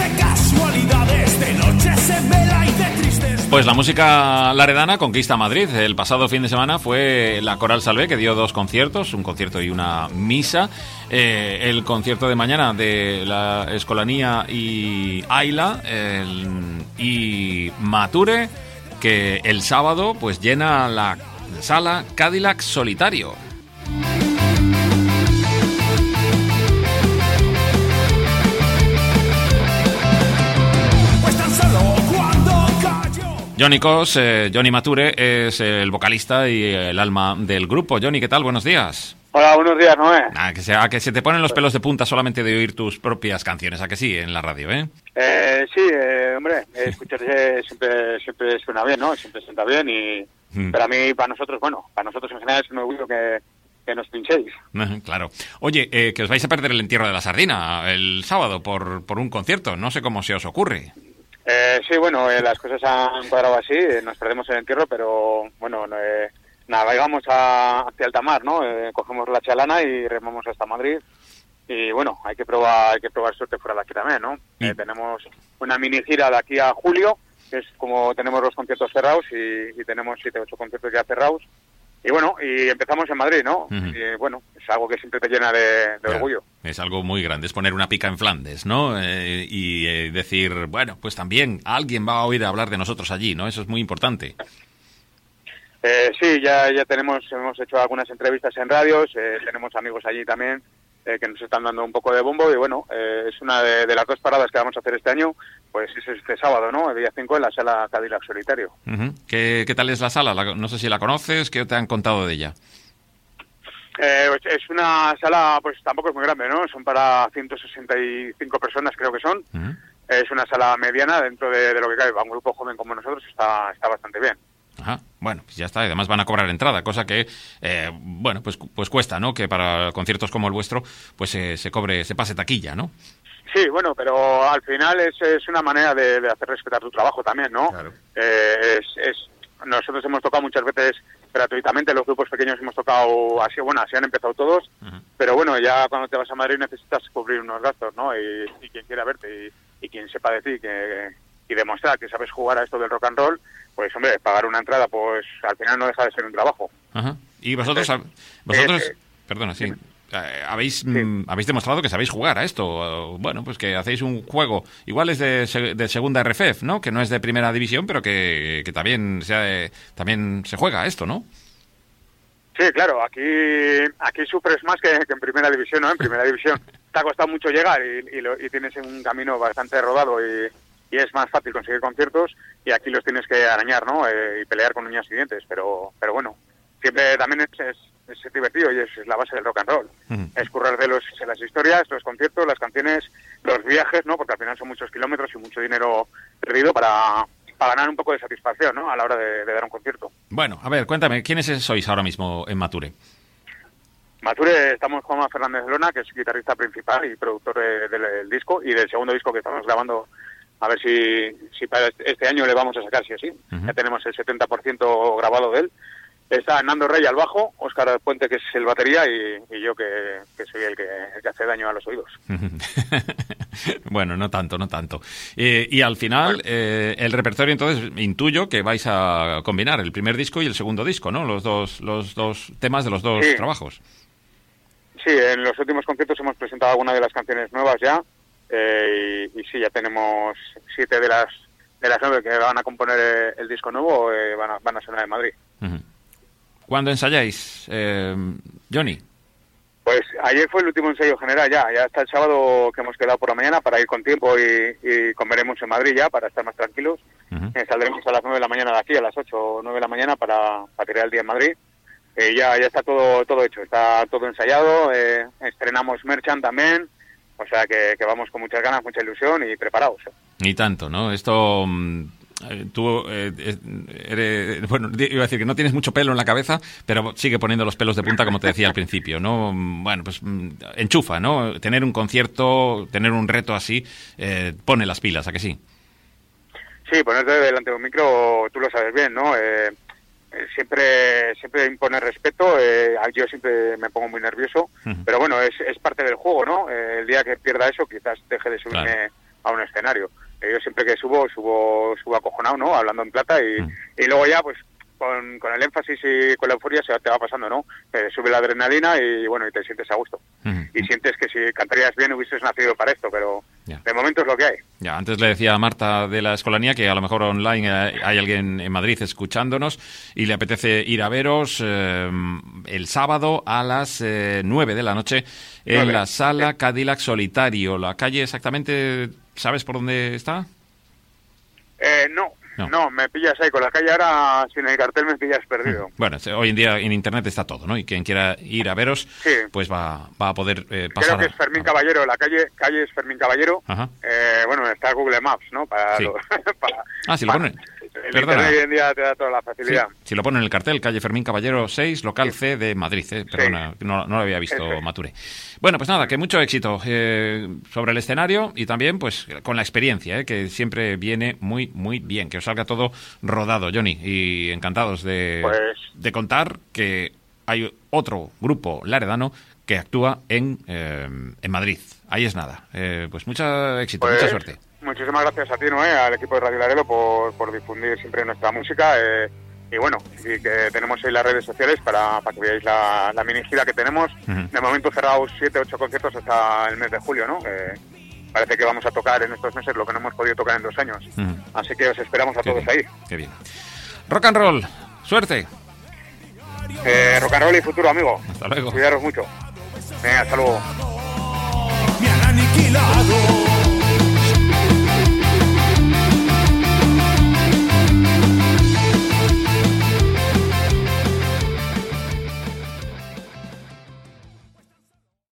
Pues la música laredana conquista Madrid. El pasado fin de semana fue la Coral Salvé, que dio 2 conciertos, un concierto y una misa. El concierto de mañana de la Escolanía y Aila y Mature, que el sábado pues llena la sala Cadillac Solitario. Johnny Cos, Johnny Mature, es el vocalista y el alma del grupo. Johnny, ¿qué tal? Buenos días. Hola, buenos días, Noé. Que se te ponen los pelos de punta solamente de oír tus propias canciones, ¿a que sí? En la radio, ¿eh? Sí, hombre, escucharse siempre suena bien, ¿no? Siempre sienta bien y... Pero a mí, para nosotros en general es un orgullo que nos pinchéis. Claro. Oye, que os vais a perder el entierro de la sardina el sábado por un concierto. No sé cómo se os ocurre. Sí, bueno, las cosas han cuadrado así, nos perdemos el entierro, pero bueno, navegamos hacia alta mar, ¿no? Cogemos la chalana y remamos hasta Madrid y bueno, hay que probar suerte fuera de aquí también, ¿no? Tenemos una mini gira de aquí a julio, que es como tenemos los conciertos cerrados y tenemos 7 o 8 conciertos ya cerrados. Y bueno, y empezamos en Madrid, ¿no? Y bueno, es algo que siempre te llena de orgullo. Es algo muy grande, es poner una pica en Flandes, ¿no? Y decir, bueno, pues también alguien va a oír hablar de nosotros allí, ¿no? Eso es muy importante. Sí, ya hemos hecho algunas entrevistas en radios, tenemos amigos allí también que nos están dando un poco de bombo y bueno, es una de las 2 paradas que vamos a hacer este año, pues es este sábado, ¿no? El día 5 en la sala Cadillac Solitario. ¿Qué tal es la sala? No sé si la conoces, ¿qué te han contado de ella? Es una sala, pues tampoco es muy grande, ¿no? Son para 165 personas, creo que son. Es una sala mediana dentro de lo que cabe. Para un grupo joven como nosotros está bastante bien. Ajá, bueno, pues ya está. Además van a cobrar entrada, cosa que, bueno, pues cuesta, ¿no? Que para conciertos como el vuestro, pues se pase taquilla, ¿no? Sí, bueno, pero al final es una manera de hacer respetar tu trabajo también, ¿no? Claro. Nosotros hemos tocado muchas veces gratuitamente, los grupos pequeños hemos tocado así, bueno, así han empezado todos, pero bueno, ya cuando te vas a Madrid necesitas cubrir unos gastos, ¿no? Y quien quiera verte y quien sepa de ti y demostrar que sabes jugar a esto del rock and roll, pues hombre, pagar una entrada, pues al final no deja de ser un trabajo. Ajá. Y vosotros, perdona, sí. Habéis demostrado que sabéis jugar a esto. Bueno, pues que hacéis un juego, igual es de segunda RFEF, ¿no? Que no es de primera división, pero que también se juega a esto, ¿no? Sí, claro, aquí sufres más que en primera división, ¿no? En primera división te ha costado mucho llegar y tienes un camino bastante rodado y es más fácil conseguir conciertos y aquí los tienes que arañar, ¿no? Y pelear con uñas y dientes, pero bueno, siempre también es divertido y es la base del rock and roll. Es currar de las historias, los conciertos, las canciones, los viajes, ¿no? Porque al final son muchos kilómetros y mucho dinero perdido para ganar un poco de satisfacción, ¿no? A la hora de dar un concierto. Bueno, a ver, cuéntame, ¿quiénes sois ahora mismo en Mature? Mature, estamos con Juan Fernández Lona, que es guitarrista principal y productor del disco y del segundo disco que estamos grabando. A ver si para este año le vamos a sacar sí o sí. Ya tenemos el 70% grabado de él. Está Nando Rey al bajo, Óscar Puente, que es el batería, y yo, que soy el que hace daño a los oídos. Bueno, no tanto. Y al final, el repertorio, entonces, intuyo que vais a combinar el primer disco y el segundo disco, ¿no? Los dos temas de los dos trabajos. Sí, en los últimos conciertos hemos presentado algunas de las canciones nuevas ya, y sí, ya tenemos 7 de las 9 que van a componer el disco nuevo, van a sonar en Madrid. ¿Cuándo ensayáis, Johnny? Pues ayer fue el último ensayo general ya hasta el sábado que hemos quedado por la mañana para ir con tiempo y comeremos en Madrid ya para estar más tranquilos. Saldremos a las 9 de la mañana de aquí, a las 8 o 9 de la mañana para tirar el día en Madrid. Ya está todo hecho, está todo ensayado, estrenamos Merchant también, o sea que vamos con muchas ganas, mucha ilusión y preparados. Y tanto, ¿no? Esto... Tú bueno, iba a decir que no tienes mucho pelo en la cabeza, pero sigue poniendo los pelos de punta, como te decía al principio, ¿no? Bueno, pues enchufa, ¿no? Tener un concierto, tener un reto así, pone las pilas, ¿a que sí? Sí, ponerte delante de un micro, tú lo sabes bien, ¿no? Siempre impone respeto, yo siempre me pongo muy nervioso, pero bueno, es parte del juego, ¿no? El día que pierda eso, quizás deje de subirme a un escenario. Yo siempre que subo acojonado, ¿no? Hablando en plata y luego ya, pues, con el énfasis y con la euforia se te va pasando, ¿no? Sube la adrenalina y bueno, y te sientes a gusto. Y sientes que si cantarías bien hubieses nacido para esto, pero de momento es lo que hay. Ya, antes le decía a Marta de la Escolanía que a lo mejor online hay alguien en Madrid escuchándonos y le apetece ir a veros el sábado a las 9 de la noche en la Sala Cadillac Solitario. La calle exactamente, ¿sabes por dónde está? No, me pillas ahí con la calle ahora, sin el cartel me pillas perdido. Bueno, hoy en día en internet está todo, ¿no? Y quien quiera ir a veros, pues va a poder pasar. Creo que es Fermín Caballero, la calle es Fermín Caballero. Bueno, está Google Maps, ¿no? Si lo ponen. El internet hoy en día te da toda la facilidad. Sí, si lo ponen en el cartel, calle Fermín Caballero 6, local C de Madrid. Perdona, no lo había visto, Mature. Bueno, pues nada, que mucho éxito sobre el escenario y también pues con la experiencia, que siempre viene muy, muy bien. Que os salga todo rodado, Johnny. Y encantados de contar que hay otro grupo laredano que actúa en Madrid. Ahí es nada. Pues mucho éxito, mucha suerte. Muchísimas gracias a ti, Noé, al equipo de Radio Laredo por difundir siempre nuestra música. Y bueno, y que tenemos ahí las redes sociales para que veáis la mini gira que tenemos. De momento cerrados 7-8 conciertos hasta el mes de julio, ¿no? Parece que vamos a tocar en estos meses lo que no hemos podido tocar en 2 años. Así que os esperamos a todos ahí. Qué bien. Rock and roll, suerte. Rock and roll y futuro, amigo. Hasta luego. Cuidaros mucho. Venga, hasta luego. Me han aniquilado.